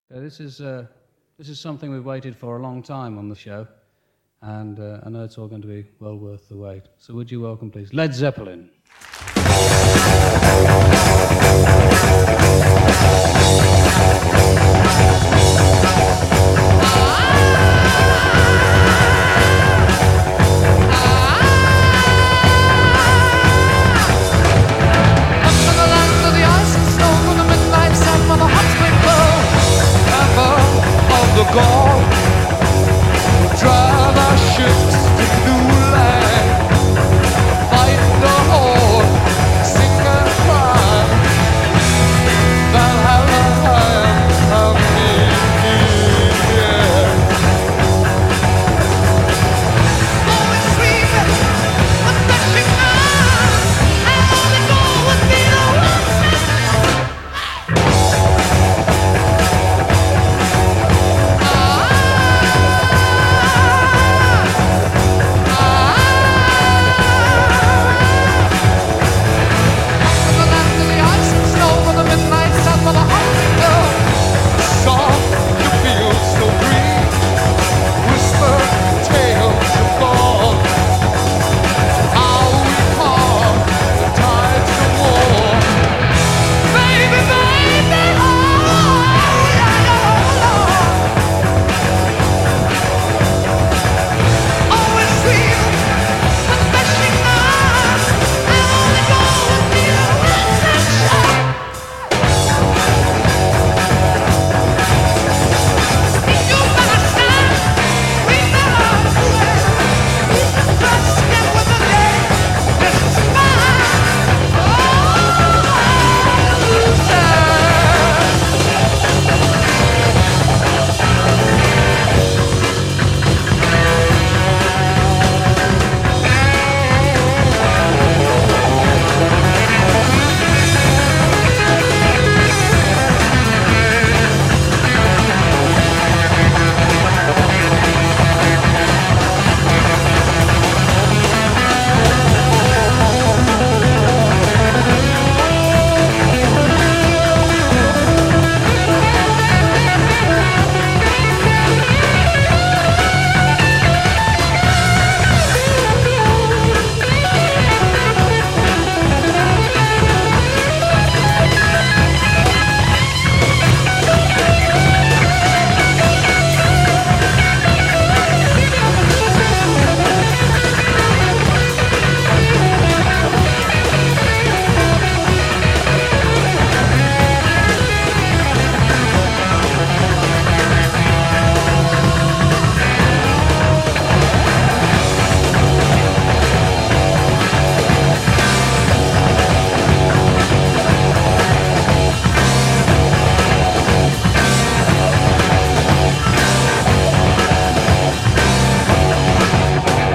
This is something we've waited for a long time on the show, and I know it's all going to be well worth the wait. So would you welcome, please, Led Zeppelin. The goal, try